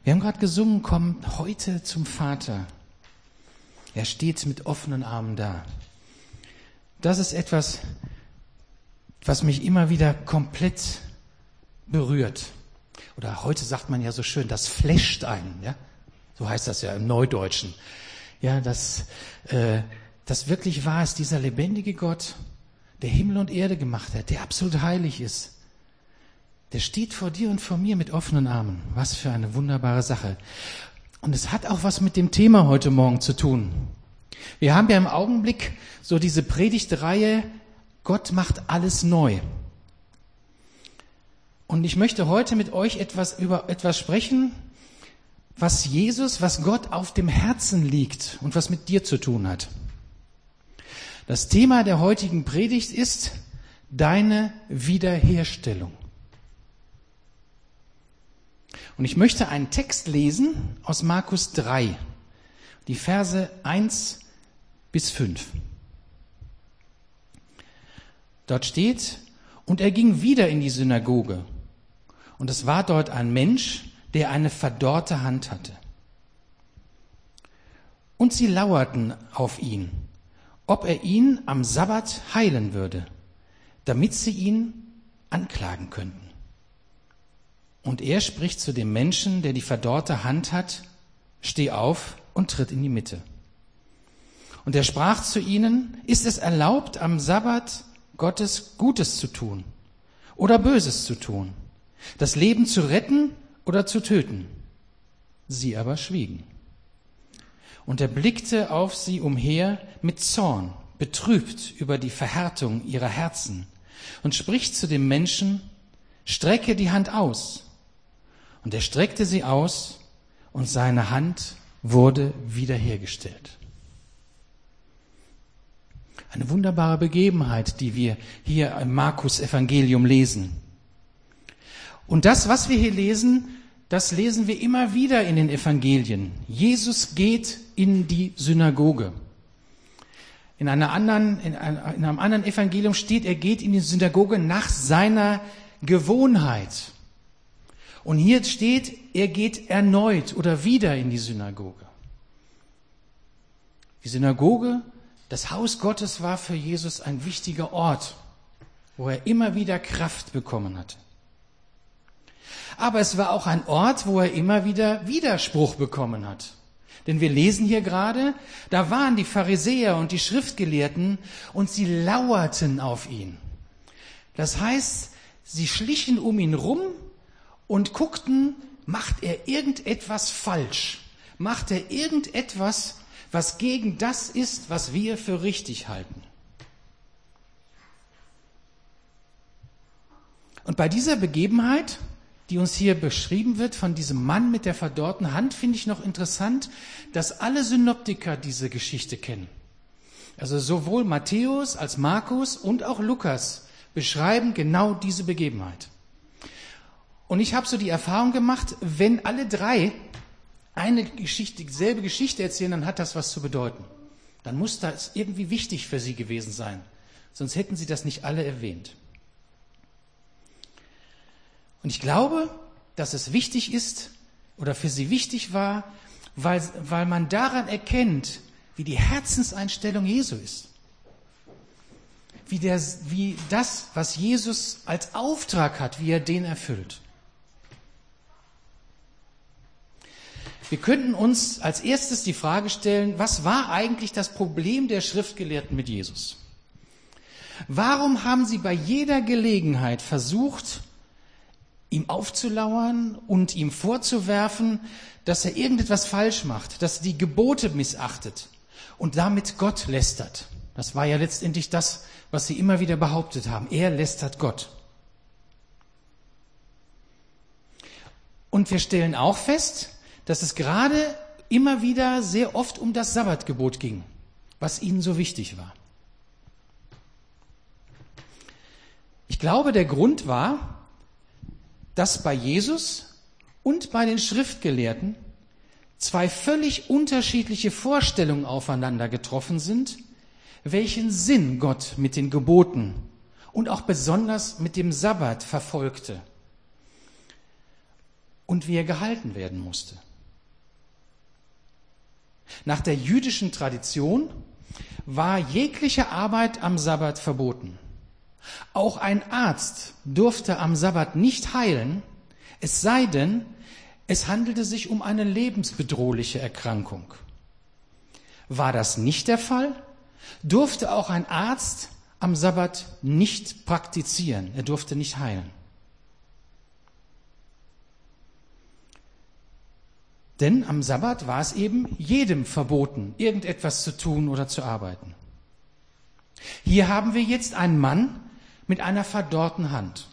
Wir haben gerade gesungen, komm heute zum Vater. Er steht mit offenen Armen da. Das ist etwas, was mich immer wieder komplett berührt. Oder heute sagt man ja so schön, das flasht einen. Ja? So heißt das ja im Neudeutschen. Ja, dass wirklich wahr ist, dieser lebendige Gott, der Himmel und Erde gemacht hat, der absolut heilig ist. Der steht vor dir und vor mir mit offenen Armen. Was für eine wunderbare Sache. Und es hat auch was mit dem Thema heute Morgen zu tun. Wir haben ja im Augenblick so diese Predigtreihe, Gott macht alles neu. Und ich möchte heute mit euch über etwas sprechen, was Gott auf dem Herzen liegt und was mit dir zu tun hat. Das Thema der heutigen Predigt ist deine Wiederherstellung. Und ich möchte einen Text lesen aus Markus 3, die Verse 1 bis 5. Dort steht, und er ging wieder in die Synagoge, und es war dort ein Mensch, der eine verdorrte Hand hatte. Und sie lauerten auf ihn, ob er ihn am Sabbat heilen würde, damit sie ihn anklagen könnten. Und er spricht zu dem Menschen, der die verdorrte Hand hat, steh auf und tritt in die Mitte. Und er sprach zu ihnen, ist es erlaubt, am Sabbat Gottes Gutes zu tun oder Böses zu tun, das Leben zu retten oder zu töten? Sie aber schwiegen. Und er blickte auf sie umher mit Zorn, betrübt über die Verhärtung ihrer Herzen, und spricht zu dem Menschen, strecke die Hand aus. Und er streckte sie aus, und seine Hand wurde wiederhergestellt. Eine wunderbare Begebenheit, die wir hier im Markus-Evangelium lesen. Und das, was wir hier lesen, das lesen wir immer wieder in den Evangelien. Jesus geht in die Synagoge. In einem anderen Evangelium steht, er geht in die Synagoge nach seiner Gewohnheit. Und hier steht, er geht erneut oder wieder in die Synagoge. Die Synagoge, das Haus Gottes, war für Jesus ein wichtiger Ort, wo er immer wieder Kraft bekommen hatte. Aber es war auch ein Ort, wo er immer wieder Widerspruch bekommen hat. Denn wir lesen hier gerade, da waren die Pharisäer und die Schriftgelehrten und sie lauerten auf ihn. Das heißt, sie schlichen um ihn rum und guckten, macht er irgendetwas falsch? Macht er irgendetwas, was gegen das ist, was wir für richtig halten? Und bei dieser Begebenheit, die uns hier beschrieben wird von diesem Mann mit der verdorrten Hand, finde ich noch interessant, dass alle Synoptiker diese Geschichte kennen. Also sowohl Matthäus als Markus und auch Lukas beschreiben genau diese Begebenheit. Und ich habe so die Erfahrung gemacht, wenn alle drei dieselbe Geschichte erzählen, dann hat das was zu bedeuten. Dann muss das irgendwie wichtig für sie gewesen sein. Sonst hätten sie das nicht alle erwähnt. Und ich glaube, dass es wichtig ist oder für sie wichtig war, weil man daran erkennt, wie die Herzenseinstellung Jesu ist. Wie das, was Jesus als Auftrag hat, wie er den erfüllt. Wir könnten uns als erstes die Frage stellen, was war eigentlich das Problem der Schriftgelehrten mit Jesus? Warum haben sie bei jeder Gelegenheit versucht, ihm aufzulauern und ihm vorzuwerfen, dass er irgendetwas falsch macht, dass er die Gebote missachtet und damit Gott lästert? Das war ja letztendlich das, was sie immer wieder behauptet haben. Er lästert Gott. Und wir stellen auch fest, dass es gerade immer wieder sehr oft um das Sabbatgebot ging, was ihnen so wichtig war. Ich glaube, der Grund war, dass bei Jesus und bei den Schriftgelehrten zwei völlig unterschiedliche Vorstellungen aufeinander getroffen sind, welchen Sinn Gott mit den Geboten und auch besonders mit dem Sabbat verfolgte. und wie er gehalten werden musste. Nach der jüdischen Tradition war jegliche Arbeit am Sabbat verboten. Auch ein Arzt durfte am Sabbat nicht heilen, es sei denn, es handelte sich um eine lebensbedrohliche Erkrankung. War das nicht der Fall, durfte auch ein Arzt am Sabbat nicht praktizieren, er durfte nicht heilen. Denn am Sabbat war es eben jedem verboten, irgendetwas zu tun oder zu arbeiten. Hier haben wir jetzt einen Mann mit einer verdorrten Hand.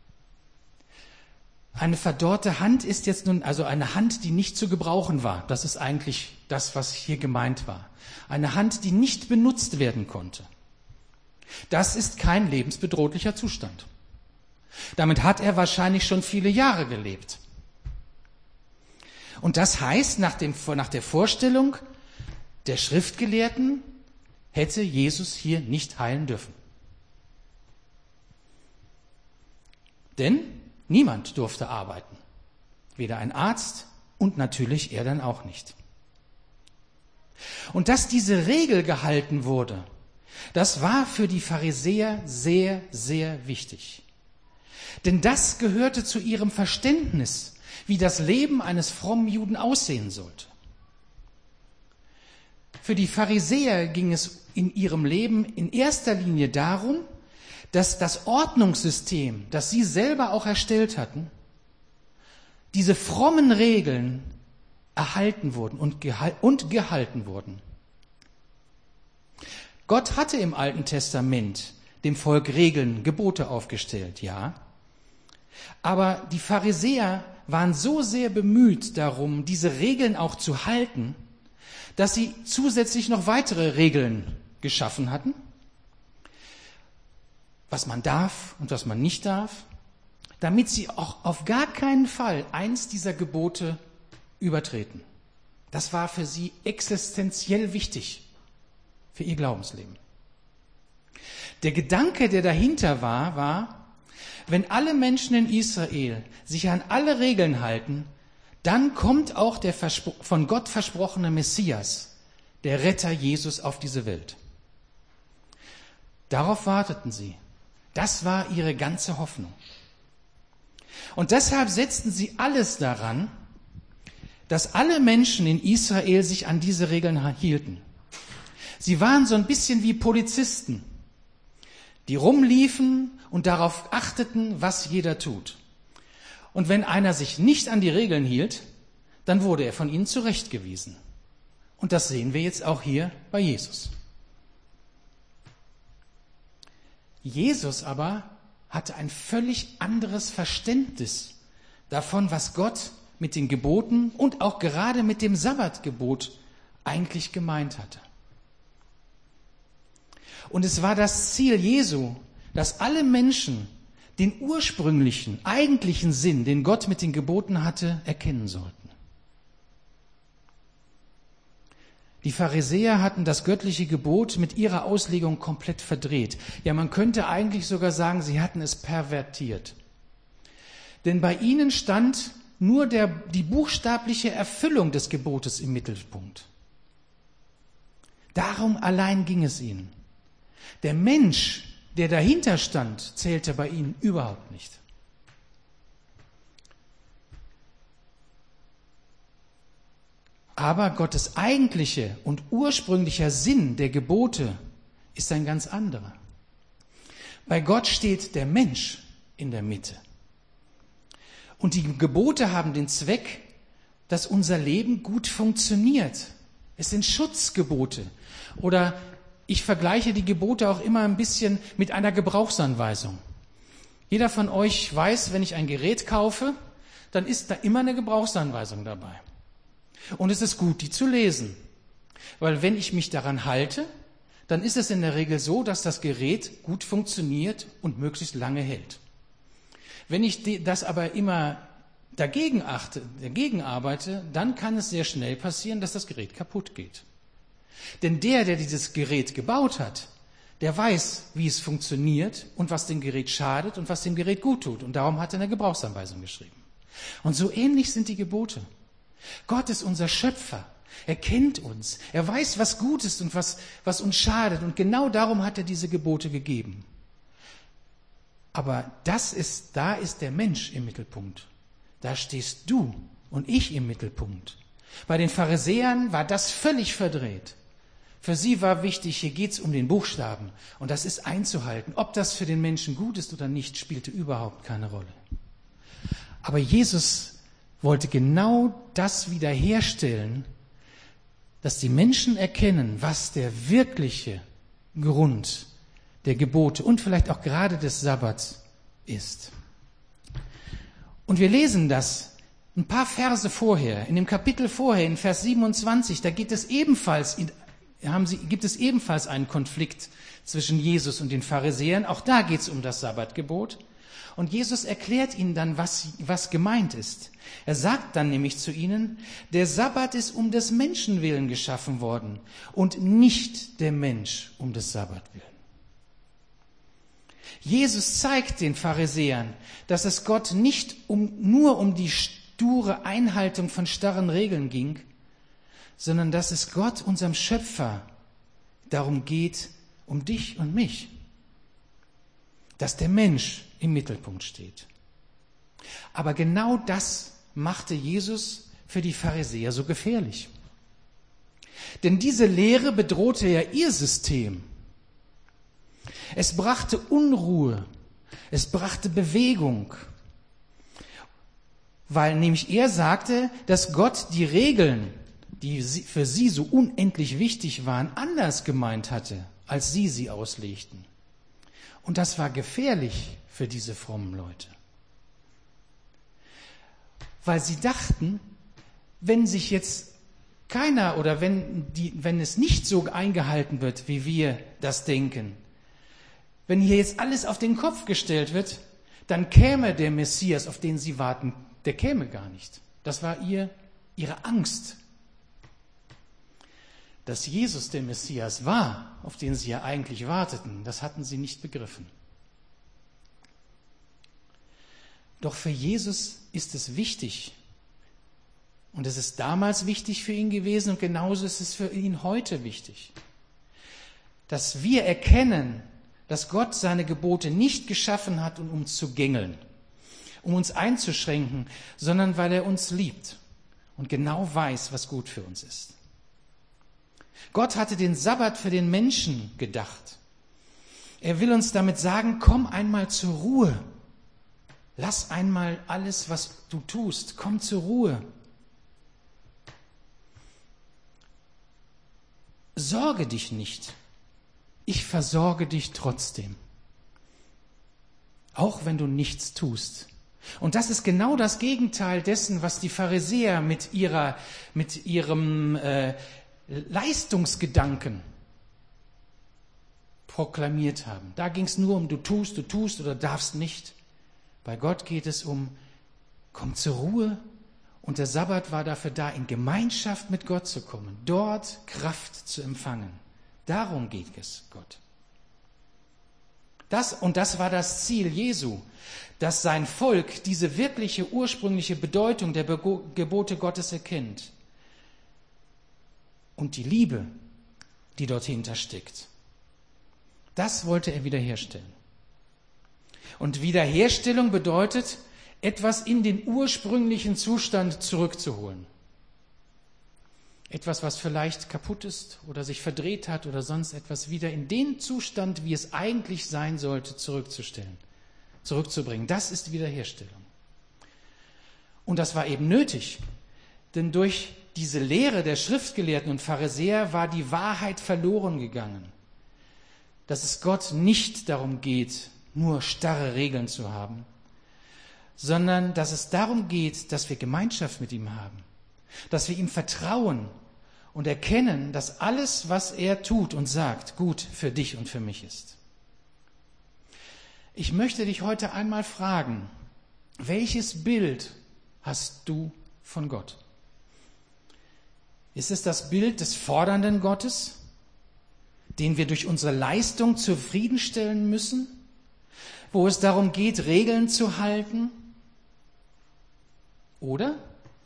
Eine verdorrte Hand ist jetzt nun also eine Hand, die nicht zu gebrauchen war. Das ist eigentlich das, was hier gemeint war. Eine Hand, die nicht benutzt werden konnte. Das ist kein lebensbedrohlicher Zustand. Damit hat er wahrscheinlich schon viele Jahre gelebt. Und das heißt, nach der Vorstellung der Schriftgelehrten hätte Jesus hier nicht heilen dürfen. Denn niemand durfte arbeiten. Weder ein Arzt und natürlich er dann auch nicht. Und dass diese Regel gehalten wurde, das war für die Pharisäer sehr, sehr wichtig. Denn das gehörte zu ihrem Verständnis, wie das Leben eines frommen Juden aussehen sollte. Für die Pharisäer ging es in ihrem Leben in erster Linie darum, dass das Ordnungssystem, das sie selber auch erstellt hatten, diese frommen Regeln erhalten wurden und gehalten wurden. Gott hatte im Alten Testament dem Volk Regeln, Gebote aufgestellt, ja. Aber die Pharisäer waren so sehr bemüht darum, diese Regeln auch zu halten, dass sie zusätzlich noch weitere Regeln geschaffen hatten, was man darf und was man nicht darf, damit sie auch auf gar keinen Fall eins dieser Gebote übertreten. Das war für sie existenziell wichtig für ihr Glaubensleben. Der Gedanke, der dahinter war, wenn alle Menschen in Israel sich an alle Regeln halten, dann kommt auch der von Gott versprochene Messias, der Retter Jesus, auf diese Welt. Darauf warteten sie. Das war ihre ganze Hoffnung. Und deshalb setzten sie alles daran, dass alle Menschen in Israel sich an diese Regeln hielten. Sie waren so ein bisschen wie Polizisten, die rumliefen und darauf achteten, was jeder tut. Und wenn einer sich nicht an die Regeln hielt, dann wurde er von ihnen zurechtgewiesen. Und das sehen wir jetzt auch hier bei Jesus. Jesus aber hatte ein völlig anderes Verständnis davon, was Gott mit den Geboten und auch gerade mit dem Sabbatgebot eigentlich gemeint hatte. Und es war das Ziel Jesu, dass alle Menschen den ursprünglichen, eigentlichen Sinn, den Gott mit den Geboten hatte, erkennen sollten. Die Pharisäer hatten das göttliche Gebot mit ihrer Auslegung komplett verdreht. Ja, man könnte eigentlich sogar sagen, sie hatten es pervertiert. Denn bei ihnen stand nur die buchstabliche Erfüllung des Gebotes im Mittelpunkt. Darum allein ging es ihnen. Der Mensch, der dahinter stand, zählte bei ihnen überhaupt nicht. Aber Gottes eigentlicher und ursprünglicher Sinn der Gebote ist ein ganz anderer. Bei Gott steht der Mensch in der Mitte. Und die Gebote haben den Zweck, dass unser Leben gut funktioniert. Es sind Schutzgebote. Oder ich vergleiche die Gebote auch immer ein bisschen mit einer Gebrauchsanweisung. Jeder von euch weiß, wenn ich ein Gerät kaufe, dann ist da immer eine Gebrauchsanweisung dabei. Und es ist gut, die zu lesen. Weil wenn ich mich daran halte, dann ist es in der Regel so, dass das Gerät gut funktioniert und möglichst lange hält. Wenn ich das aber immer dagegen arbeite, dann kann es sehr schnell passieren, dass das Gerät kaputt geht. Denn der dieses Gerät gebaut hat, der weiß, wie es funktioniert und was dem Gerät schadet und was dem Gerät gut tut. Und darum hat er eine Gebrauchsanweisung geschrieben. Und so ähnlich sind die Gebote. Gott ist unser Schöpfer. Er kennt uns. Er weiß, was gut ist und was uns schadet. Und genau darum hat er diese Gebote gegeben. Aber da ist der Mensch im Mittelpunkt. Da stehst du und ich im Mittelpunkt. Bei den Pharisäern war das völlig verdreht. Für sie war wichtig, hier geht's um den Buchstaben. Und das ist einzuhalten. Ob das für den Menschen gut ist oder nicht, spielte überhaupt keine Rolle. Aber Jesus wollte genau das wiederherstellen, dass die Menschen erkennen, was der wirkliche Grund der Gebote und vielleicht auch gerade des Sabbats ist. Und wir lesen das ein paar Verse vorher, in dem Kapitel vorher, in Vers 27, da gibt es ebenfalls einen Konflikt zwischen Jesus und den Pharisäern. Auch da geht es um das Sabbatgebot. Und Jesus erklärt ihnen dann, was gemeint ist. Er sagt dann nämlich zu ihnen, der Sabbat ist um des Menschen willen geschaffen worden und nicht der Mensch um des Sabbat willen. Jesus zeigt den Pharisäern, dass es Gott nicht nur um die sture Einhaltung von starren Regeln ging, sondern dass es Gott, unserem Schöpfer, darum geht, um dich und mich. Dass der Mensch im Mittelpunkt steht. Aber genau das machte Jesus für die Pharisäer so gefährlich. Denn diese Lehre bedrohte ja ihr System. Es brachte Unruhe, es brachte Bewegung, weil nämlich er sagte, dass Gott die Regeln, die für sie so unendlich wichtig waren, anders gemeint hatte, als sie auslegten. Und das war gefährlich für diese frommen Leute. Weil sie dachten, wenn sich jetzt keiner oder wenn es nicht so eingehalten wird, wie wir das denken, wenn hier jetzt alles auf den Kopf gestellt wird, dann käme der Messias, auf den sie warten, der käme gar nicht. Das war ihre Angst. Dass Jesus der Messias war, auf den sie ja eigentlich warteten, das hatten sie nicht begriffen. Doch für Jesus ist es wichtig. Und es ist damals wichtig für ihn gewesen und genauso ist es für ihn heute wichtig. Dass wir erkennen, dass Gott seine Gebote nicht geschaffen hat, um uns zu gängeln, um uns einzuschränken, sondern weil er uns liebt und genau weiß, was gut für uns ist. Gott hatte den Sabbat für den Menschen gedacht. Er will uns damit sagen, komm einmal zur Ruhe. Lass einmal alles, was du tust, komm zur Ruhe. Sorge dich nicht. Ich versorge dich trotzdem. Auch wenn du nichts tust. Und das ist genau das Gegenteil dessen, was die Pharisäer mit ihrem Leistungsgedanken proklamiert haben. Da ging es nur um du tust oder darfst nicht. Bei Gott geht es um, komm zur Ruhe. Und der Sabbat war dafür da, in Gemeinschaft mit Gott zu kommen, dort Kraft zu empfangen. Darum geht es Gott. Das war das Ziel Jesu, dass sein Volk diese wirkliche ursprüngliche Bedeutung der Gebote Gottes erkennt und die Liebe, die dort hintersteckt. Das wollte er wiederherstellen. Und Wiederherstellung bedeutet, etwas in den ursprünglichen Zustand zurückzuholen. Etwas, was vielleicht kaputt ist oder sich verdreht hat oder sonst etwas, wieder in den Zustand, wie es eigentlich sein sollte, zurückzubringen. Das ist Wiederherstellung. Und das war eben nötig, denn durch diese Lehre der Schriftgelehrten und Pharisäer war die Wahrheit verloren gegangen. Dass es Gott nicht darum geht, nur starre Regeln zu haben, sondern dass es darum geht, dass wir Gemeinschaft mit ihm haben, dass wir ihm vertrauen und erkennen, dass alles, was er tut und sagt, gut für dich und für mich ist. Ich möchte dich heute einmal fragen, welches Bild hast du von Gott? Ist es das Bild des fordernden Gottes, den wir durch unsere Leistung zufriedenstellen müssen, wo es darum geht, Regeln zu halten? Oder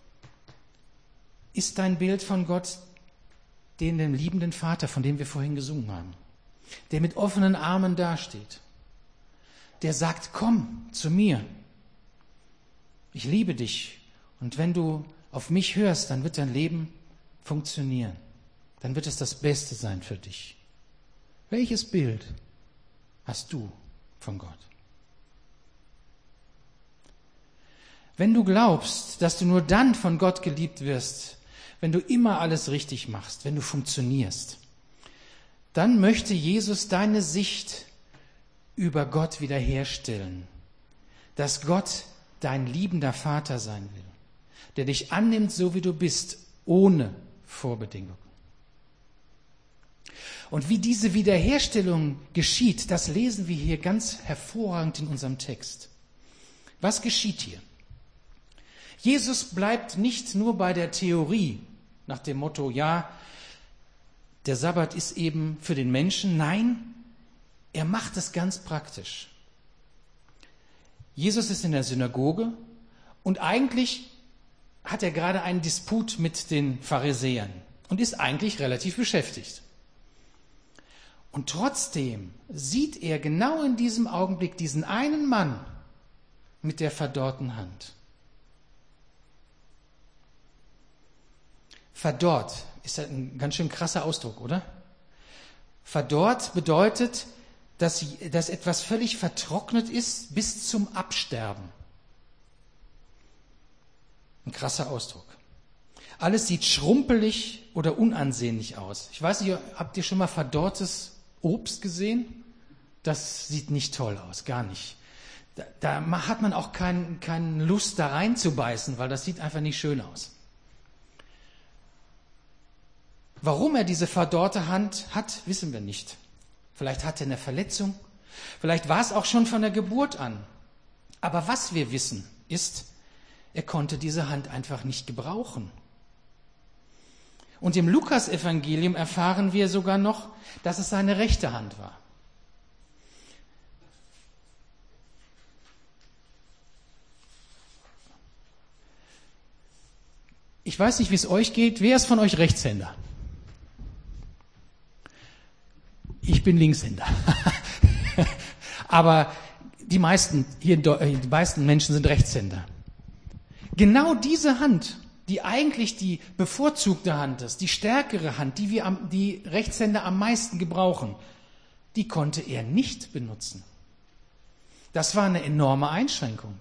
ist dein Bild von Gott den liebenden Vater, von dem wir vorhin gesungen haben, der mit offenen Armen dasteht, der sagt, komm zu mir, ich liebe dich und wenn du auf mich hörst, dann wird dein Leben funktionieren, dann wird es das Beste sein für dich. Welches Bild hast du von Gott? Wenn du glaubst, dass du nur dann von Gott geliebt wirst, wenn du immer alles richtig machst, wenn du funktionierst, dann möchte Jesus deine Sicht über Gott wiederherstellen, dass Gott dein liebender Vater sein will, der dich annimmt, so wie du bist, ohne Vorbedingungen. Und wie diese Wiederherstellung geschieht, das lesen wir hier ganz hervorragend in unserem Text. Was geschieht hier? Jesus bleibt nicht nur bei der Theorie nach dem Motto, ja, der Sabbat ist eben für den Menschen. Nein, er macht es ganz praktisch. Jesus ist in der Synagoge und eigentlich hat er gerade einen Disput mit den Pharisäern und ist eigentlich relativ beschäftigt. Und trotzdem sieht er genau in diesem Augenblick diesen einen Mann mit der verdorrten Hand. Verdorrt ist ein ganz schön krasser Ausdruck, oder? Verdorrt bedeutet, dass etwas völlig vertrocknet ist bis zum Absterben. Ein krasser Ausdruck. Alles sieht schrumpelig oder unansehnlich aus. Ich weiß nicht, habt ihr schon mal verdorrtes Obst gesehen? Das sieht nicht toll aus, gar nicht. Da hat man auch keine Lust, da reinzubeißen, weil das sieht einfach nicht schön aus. Warum er diese verdorrte Hand hat, wissen wir nicht. Vielleicht hat er eine Verletzung, vielleicht war es auch schon von der Geburt an. Aber was wir wissen, ist, er konnte diese Hand einfach nicht gebrauchen. Und im Lukas-Evangelium erfahren wir sogar noch, dass es seine rechte Hand war. Ich weiß nicht, wie es euch geht. Wer ist von euch Rechtshänder? Ich bin Linkshänder. Aber die meisten Menschen sind Rechtshänder. Genau diese Hand, die eigentlich die bevorzugte Hand ist, die stärkere Hand, die Rechtshänder am meisten gebrauchen, die konnte er nicht benutzen. Das war eine enorme Einschränkung.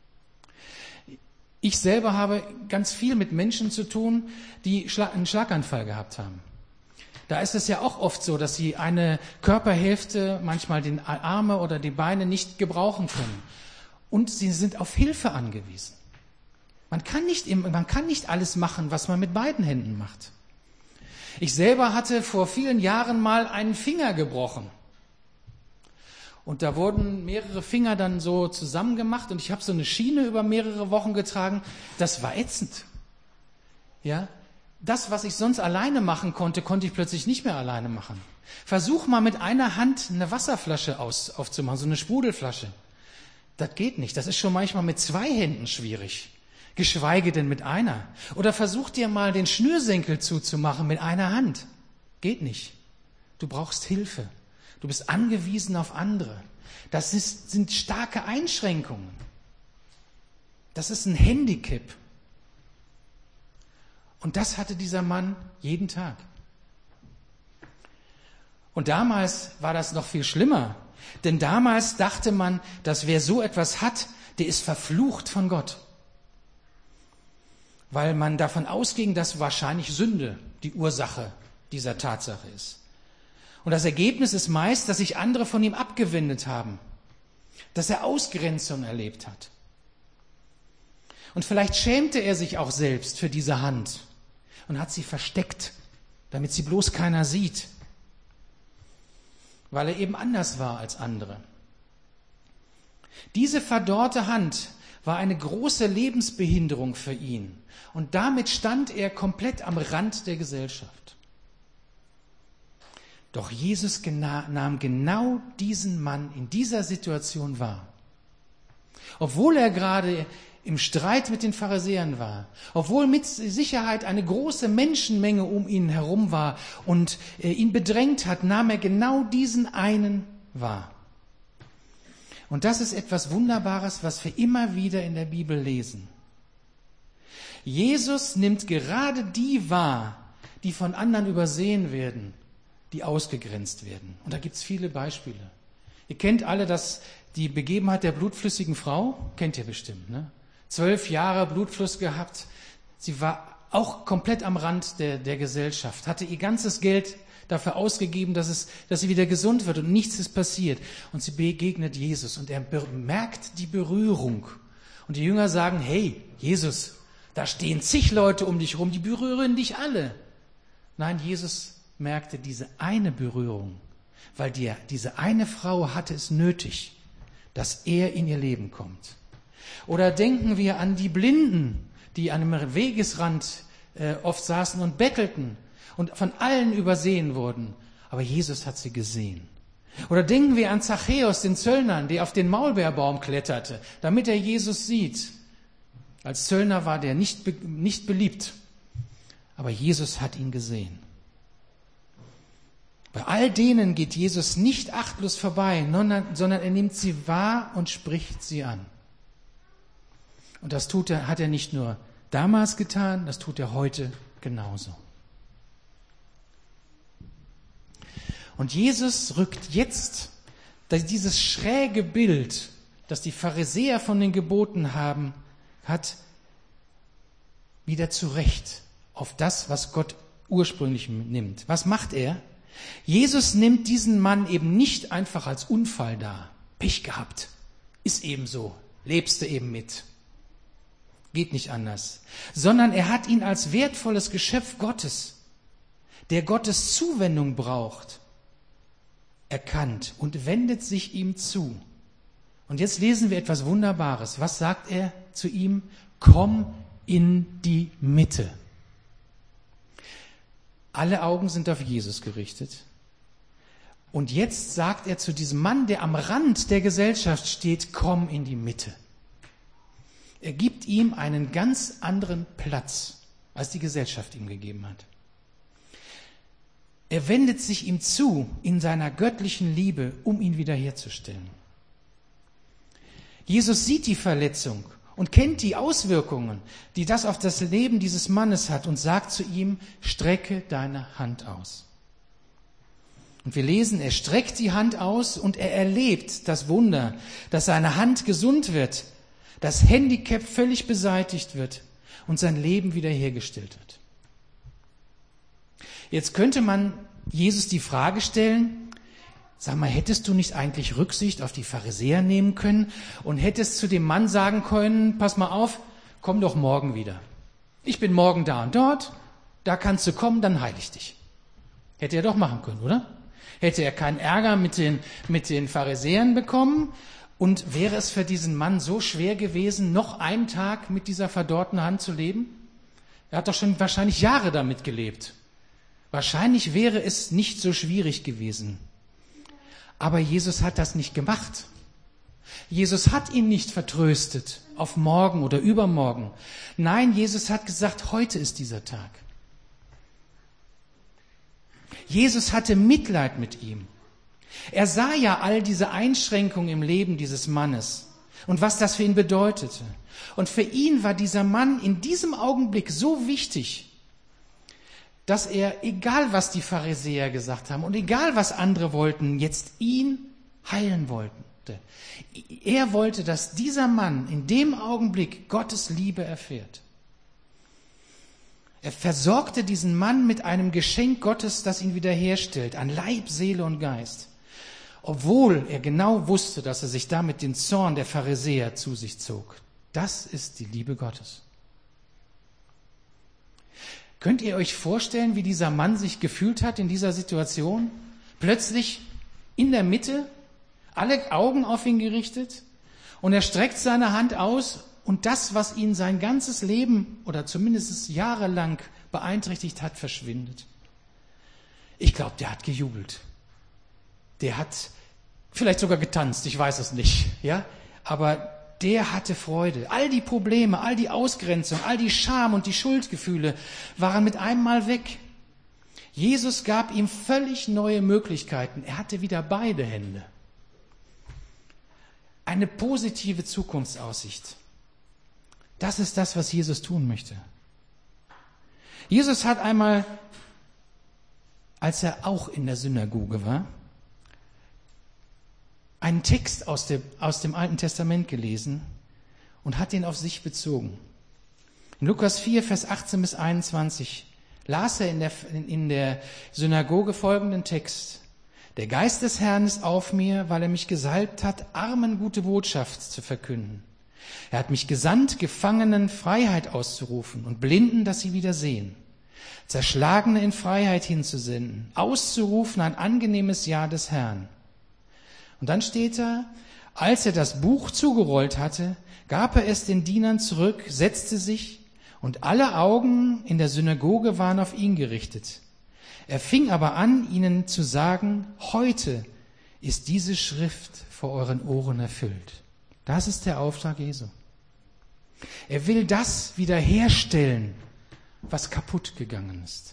Ich selber habe ganz viel mit Menschen zu tun, die einen Schlaganfall gehabt haben. Da ist es ja auch oft so, dass sie eine Körperhälfte, manchmal die Arme oder die Beine nicht gebrauchen können. Und sie sind auf Hilfe angewiesen. Man kann nicht alles machen, was man mit beiden Händen macht. Ich selber hatte vor vielen Jahren mal einen Finger gebrochen. Und da wurden mehrere Finger dann so zusammengemacht und ich habe so eine Schiene über mehrere Wochen getragen. Das war ätzend. Ja? Das, was ich sonst alleine machen konnte, konnte ich plötzlich nicht mehr alleine machen. Versuch mal mit einer Hand eine Wasserflasche aufzumachen, so eine Sprudelflasche. Das geht nicht. Das ist schon manchmal mit 2 Händen schwierig. Geschweige denn mit einer. Oder versuch dir mal den Schnürsenkel zuzumachen mit einer Hand. Geht nicht. Du brauchst Hilfe. Du bist angewiesen auf andere. Das sind starke Einschränkungen. Das ist ein Handicap. Und das hatte dieser Mann jeden Tag. Und damals war das noch viel schlimmer. Denn damals dachte man, dass wer so etwas hat, der ist verflucht von Gott. Weil man davon ausging, dass wahrscheinlich Sünde die Ursache dieser Tatsache ist. Und das Ergebnis ist meist, dass sich andere von ihm abgewendet haben, dass er Ausgrenzung erlebt hat. Und vielleicht schämte er sich auch selbst für diese Hand und hat sie versteckt, damit sie bloß keiner sieht, weil er eben anders war als andere. Diese verdorrte Hand war eine große Lebensbehinderung für ihn und damit stand er komplett am Rand der Gesellschaft. Doch Jesus nahm genau diesen Mann in dieser Situation wahr. Obwohl er gerade im Streit mit den Pharisäern war, obwohl mit Sicherheit eine große Menschenmenge um ihn herum war und ihn bedrängt hat, nahm er genau diesen einen wahr. Und das ist etwas Wunderbares, was wir immer wieder in der Bibel lesen. Jesus nimmt gerade die wahr, die von anderen übersehen werden, die ausgegrenzt werden. Und da gibt es viele Beispiele. Ihr kennt alle die Begebenheit der blutflüssigen Frau, kennt ihr bestimmt, ne? 12 Jahre Blutfluss gehabt. Sie war auch komplett am Rand der Gesellschaft, hatte ihr ganzes Geld dafür ausgegeben, dass sie wieder gesund wird und nichts ist passiert. Und sie begegnet Jesus und er merkt die Berührung. Und die Jünger sagen, hey, Jesus, da stehen zig Leute um dich rum, die berühren dich alle. Nein, Jesus merkte diese eine Berührung, weil diese eine Frau hatte es nötig, dass er in ihr Leben kommt. Oder denken wir an die Blinden, die an einem Wegesrand oft saßen und bettelten und von allen übersehen wurden. Aber Jesus hat sie gesehen. Oder denken wir an Zachäus, den Zöllnern, der auf den Maulbeerbaum kletterte, damit er Jesus sieht. Als Zöllner war der nicht beliebt, aber Jesus hat ihn gesehen. Bei all denen geht Jesus nicht achtlos vorbei, sondern er nimmt sie wahr und spricht sie an. Und das hat er nicht nur damals getan, das tut er heute genauso. Und Jesus rückt jetzt dieses schräge Bild, das die Pharisäer von den Geboten hat wieder zurecht auf das, was Gott ursprünglich nimmt. Was macht er? Jesus nimmt diesen Mann eben nicht einfach als Unfall dar. Pech gehabt. Ist eben so. Lebst du eben mit. Geht nicht anders. Sondern er hat ihn als wertvolles Geschöpf Gottes, der Gottes Zuwendung braucht, erkannt und wendet sich ihm zu. Und jetzt lesen wir etwas Wunderbares. Was sagt er zu ihm? Komm in die Mitte. Alle Augen sind auf Jesus gerichtet. Und jetzt sagt er zu diesem Mann, der am Rand der Gesellschaft steht, komm in die Mitte. Er gibt ihm einen ganz anderen Platz, als die Gesellschaft ihm gegeben hat. Er wendet sich ihm zu in seiner göttlichen Liebe, um ihn wiederherzustellen. Jesus sieht die Verletzung und kennt die Auswirkungen, die das auf das Leben dieses Mannes hat und sagt zu ihm, strecke deine Hand aus. Und wir lesen, er streckt die Hand aus und er erlebt das Wunder, dass seine Hand gesund wird, das Handicap völlig beseitigt wird und sein Leben wiederhergestellt wird. Jetzt könnte man Jesus die Frage stellen, sag mal, hättest du nicht eigentlich Rücksicht auf die Pharisäer nehmen können und hättest zu dem Mann sagen können, pass mal auf, komm doch morgen wieder. Ich bin morgen da und dort, da kannst du kommen, dann heile ich dich. Hätte er doch machen können, oder? Hätte er keinen Ärger mit den Pharisäern bekommen und wäre es für diesen Mann so schwer gewesen, noch einen Tag mit dieser verdorrten Hand zu leben? Er hat doch schon wahrscheinlich Jahre damit gelebt. Wahrscheinlich wäre es nicht so schwierig gewesen. Aber Jesus hat das nicht gemacht. Jesus hat ihn nicht vertröstet auf morgen oder übermorgen. Nein, Jesus hat gesagt, heute ist dieser Tag. Jesus hatte Mitleid mit ihm. Er sah ja all diese Einschränkungen im Leben dieses Mannes und was das für ihn bedeutete. Und für ihn war dieser Mann in diesem Augenblick so wichtig, dass er, egal was die Pharisäer gesagt haben und egal was andere wollten, jetzt ihn heilen wollte. Er wollte, dass dieser Mann in dem Augenblick Gottes Liebe erfährt. Er versorgte diesen Mann mit einem Geschenk Gottes, das ihn wiederherstellt, an Leib, Seele und Geist. Obwohl er genau wusste, dass er sich damit den Zorn der Pharisäer zu sich zog. Das ist die Liebe Gottes. Könnt ihr euch vorstellen, wie dieser Mann sich gefühlt hat in dieser Situation? Plötzlich in der Mitte, alle Augen auf ihn gerichtet und er streckt seine Hand aus und das, was ihn sein ganzes Leben oder zumindest jahrelang beeinträchtigt hat, verschwindet. Ich glaube, der hat gejubelt. Der hat vielleicht sogar getanzt, ich weiß es nicht, ja? Aber der hatte Freude. All die Probleme, all die Ausgrenzung, all die Scham und die Schuldgefühle waren mit einem Mal weg. Jesus gab ihm völlig neue Möglichkeiten. Er hatte wieder beide Hände. Eine positive Zukunftsaussicht. Das ist das, was Jesus tun möchte. Jesus hat einmal, als er auch in der Synagoge war, einen Text aus dem Alten Testament gelesen und hat ihn auf sich bezogen. In Lukas 4, Vers 18 bis 21 las er in der Synagoge folgenden Text. Der Geist des Herrn ist auf mir, weil er mich gesalbt hat, Armen gute Botschaft zu verkünden. Er hat mich gesandt, Gefangenen Freiheit auszurufen und Blinden, dass sie wieder sehen. Zerschlagene in Freiheit hinzusenden, auszurufen ein angenehmes Jahr des Herrn. Und dann steht da, als er das Buch zugerollt hatte, gab er es den Dienern zurück, setzte sich und alle Augen in der Synagoge waren auf ihn gerichtet. Er fing aber an, ihnen zu sagen, heute ist diese Schrift vor euren Ohren erfüllt. Das ist der Auftrag Jesu. Er will das wiederherstellen, was kaputt gegangen ist.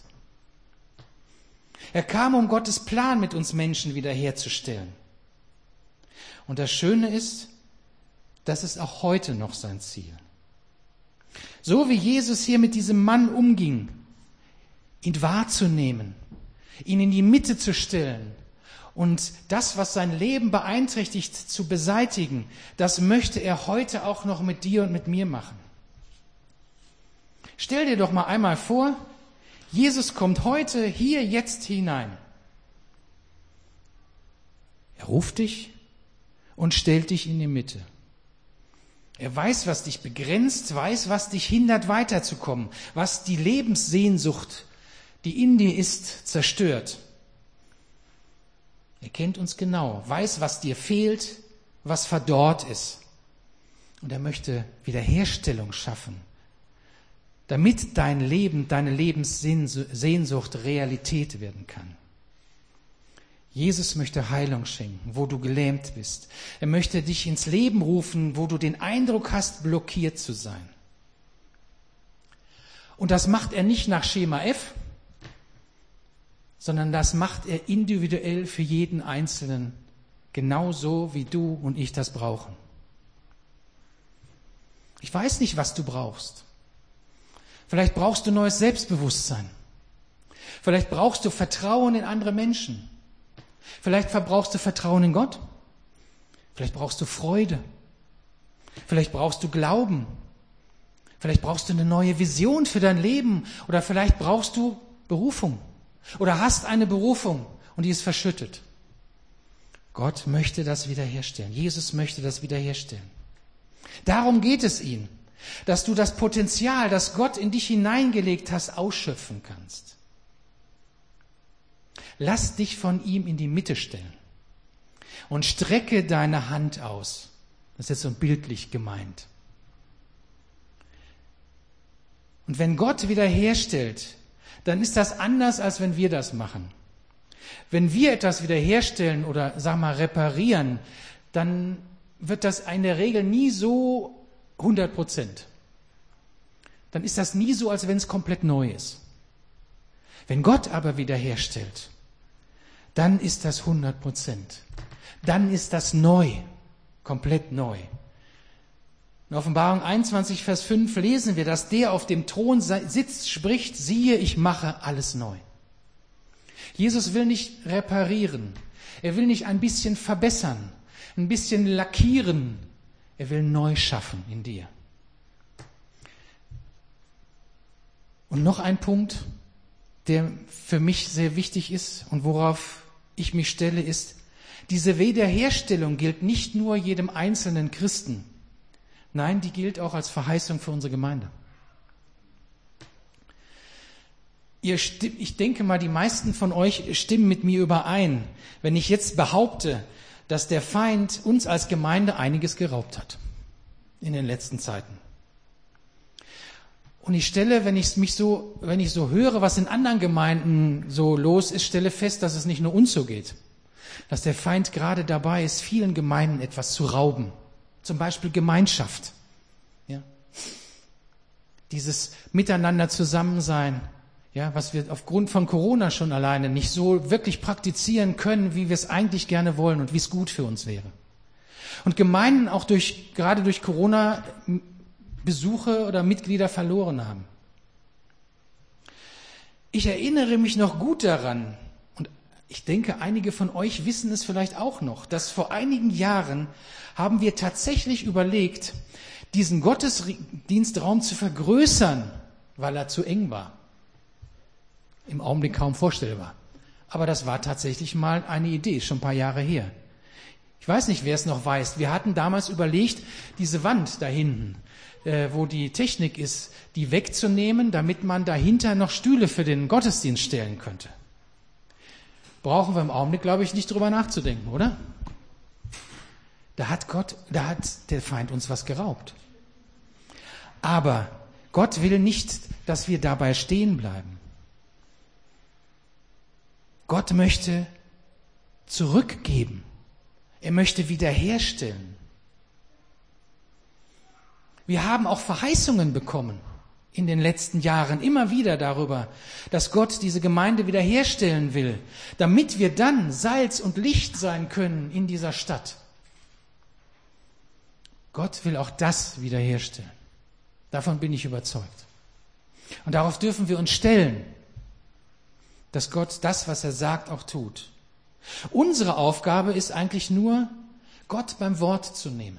Er kam, um Gottes Plan mit uns Menschen wiederherzustellen. Und das Schöne ist, das ist auch heute noch sein Ziel. So wie Jesus hier mit diesem Mann umging, ihn wahrzunehmen, ihn in die Mitte zu stellen und das, was sein Leben beeinträchtigt, zu beseitigen, das möchte er heute auch noch mit dir und mit mir machen. Stell dir doch mal einmal vor, Jesus kommt heute hier jetzt hinein. Er ruft dich und stellt dich in die Mitte. Er weiß, was dich begrenzt, weiß, was dich hindert, weiterzukommen, was die Lebenssehnsucht, die in dir ist, zerstört. Er kennt uns genau, weiß, was dir fehlt, was verdorrt ist. Und er möchte Wiederherstellung schaffen, damit dein Leben, deine Lebenssehnsucht Realität werden kann. Jesus möchte Heilung schenken, wo du gelähmt bist. Er möchte dich ins Leben rufen, wo du den Eindruck hast, blockiert zu sein. Und das macht er nicht nach Schema F, sondern das macht er individuell für jeden Einzelnen, genauso wie du und ich das brauchen. Ich weiß nicht, was du brauchst. Vielleicht brauchst du neues Selbstbewusstsein. Vielleicht brauchst du Vertrauen in andere Menschen. Vielleicht brauchst du Vertrauen in Gott. Vielleicht brauchst du Freude. Vielleicht brauchst du Glauben. Vielleicht brauchst du eine neue Vision für dein Leben. Oder vielleicht brauchst du Berufung. Oder hast eine Berufung und die ist verschüttet. Gott möchte das wiederherstellen. Jesus möchte das wiederherstellen. Darum geht es ihm, dass du das Potenzial, das Gott in dich hineingelegt hast, ausschöpfen kannst. Lass dich von ihm in die Mitte stellen und strecke deine Hand aus. Das ist jetzt so bildlich gemeint. Und wenn Gott wiederherstellt, dann ist das anders, als wenn wir das machen. Wenn wir etwas wiederherstellen oder, reparieren, dann wird das in der Regel nie so 100%. Dann ist das nie so, als wenn es komplett neu ist. Wenn Gott aber wiederherstellt, dann ist das 100%. Dann ist das neu, komplett neu. In Offenbarung 21, Vers 5 lesen wir, dass der auf dem Thron sitzt, spricht, siehe, ich mache alles neu. Jesus will nicht reparieren. Er will nicht ein bisschen verbessern, ein bisschen lackieren. Er will neu schaffen in dir. Und noch ein Punkt, der für mich sehr wichtig ist und worauf ich mich stelle, ist, diese Wiederherstellung gilt nicht nur jedem einzelnen Christen. Nein, die gilt auch als Verheißung für unsere Gemeinde. Ich denke mal, die meisten von euch stimmen mit mir überein, wenn ich jetzt behaupte, dass der Feind uns als Gemeinde einiges geraubt hat in den letzten Zeiten. Und ich stelle, wenn ich so höre, was in anderen Gemeinden so los ist, stelle fest, dass es nicht nur uns so geht. Dass der Feind gerade dabei ist, vielen Gemeinden etwas zu rauben. Zum Beispiel Gemeinschaft. Ja. Dieses Miteinander Zusammensein, ja, was wir aufgrund von Corona schon alleine nicht so wirklich praktizieren können, wie wir es eigentlich gerne wollen und wie es gut für uns wäre. Und Gemeinden auch gerade durch Corona Besuche oder Mitglieder verloren haben. Ich erinnere mich noch gut daran, und ich denke, einige von euch wissen es vielleicht auch noch, dass vor einigen Jahren haben wir tatsächlich überlegt, diesen Gottesdienstraum zu vergrößern, weil er zu eng war. Im Augenblick kaum vorstellbar. Aber das war tatsächlich mal eine Idee, schon ein paar Jahre her. Ich weiß nicht, wer es noch weiß. Wir hatten damals überlegt, diese Wand da hinten, wo die Technik ist, die wegzunehmen, damit man dahinter noch Stühle für den Gottesdienst stellen könnte. Brauchen wir im Augenblick, glaube ich, nicht drüber nachzudenken, oder? Da hat der Feind uns was geraubt. Aber Gott will nicht, dass wir dabei stehen bleiben. Gott möchte zurückgeben. Er möchte wiederherstellen. Wir haben auch Verheißungen bekommen in den letzten Jahren immer wieder darüber, dass Gott diese Gemeinde wiederherstellen will, damit wir dann Salz und Licht sein können in dieser Stadt. Gott will auch das wiederherstellen. Davon bin ich überzeugt. Und darauf dürfen wir uns stellen, dass Gott das, was er sagt, auch tut. Unsere Aufgabe ist eigentlich nur, Gott beim Wort zu nehmen.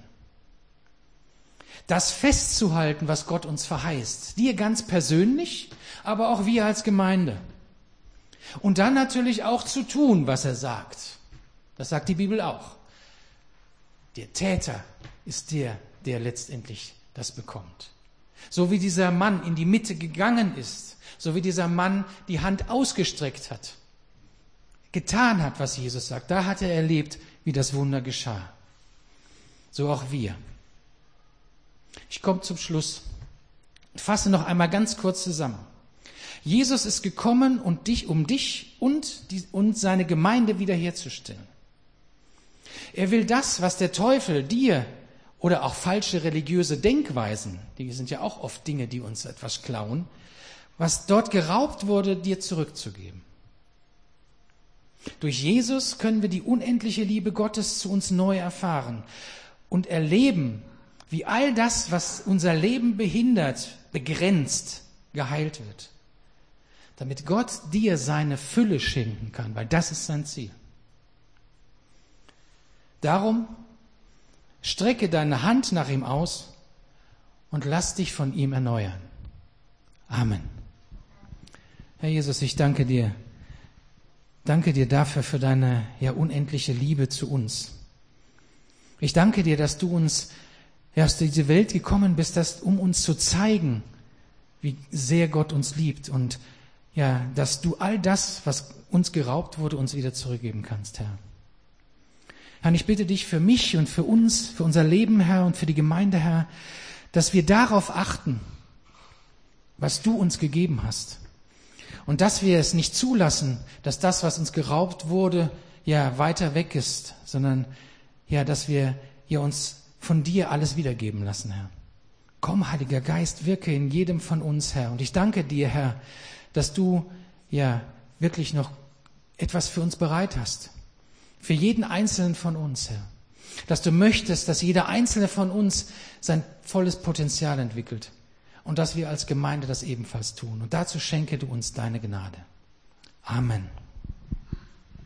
Das festzuhalten, was Gott uns verheißt. Dir ganz persönlich, aber auch wir als Gemeinde. Und dann natürlich auch zu tun, was er sagt. Das sagt die Bibel auch. Der Täter ist der letztendlich das bekommt. So wie dieser Mann in die Mitte gegangen ist, so wie dieser Mann die Hand ausgestreckt hat, getan hat, was Jesus sagt, da hat er erlebt, wie das Wunder geschah. So auch wir. Ich komme zum Schluss und fasse noch einmal ganz kurz zusammen. Jesus ist gekommen, um dich und seine Gemeinde wiederherzustellen. Er will das, was der Teufel dir oder auch falsche religiöse Denkweisen, die sind ja auch oft Dinge, die uns etwas klauen, was dort geraubt wurde, dir zurückzugeben. Durch Jesus können wir die unendliche Liebe Gottes zu uns neu erfahren und erleben, wie all das, was unser Leben behindert, begrenzt, geheilt wird. Damit Gott dir seine Fülle schenken kann, weil das ist sein Ziel. Darum strecke deine Hand nach ihm aus und lass dich von ihm erneuern. Amen. Herr Jesus, ich danke dir. Danke dir dafür für deine unendliche Liebe zu uns. Ich danke dir, dass du uns aus dieser Welt gekommen bist, um uns zu zeigen, wie sehr Gott uns liebt und dass du all das, was uns geraubt wurde, uns wieder zurückgeben kannst, Herr. Herr, ich bitte dich für mich und für uns, für unser Leben, Herr, und für die Gemeinde, Herr, dass wir darauf achten, was du uns gegeben hast. Und dass wir es nicht zulassen, dass das, was uns geraubt wurde, weiter weg ist, sondern dass wir uns von dir alles wiedergeben lassen, Herr. Komm, Heiliger Geist, wirke in jedem von uns, Herr. Und ich danke dir, Herr, dass du wirklich noch etwas für uns bereit hast. Für jeden Einzelnen von uns, Herr. Dass du möchtest, dass jeder Einzelne von uns sein volles Potenzial entwickelt. Und dass wir als Gemeinde das ebenfalls tun. Und dazu schenke du uns deine Gnade. Amen.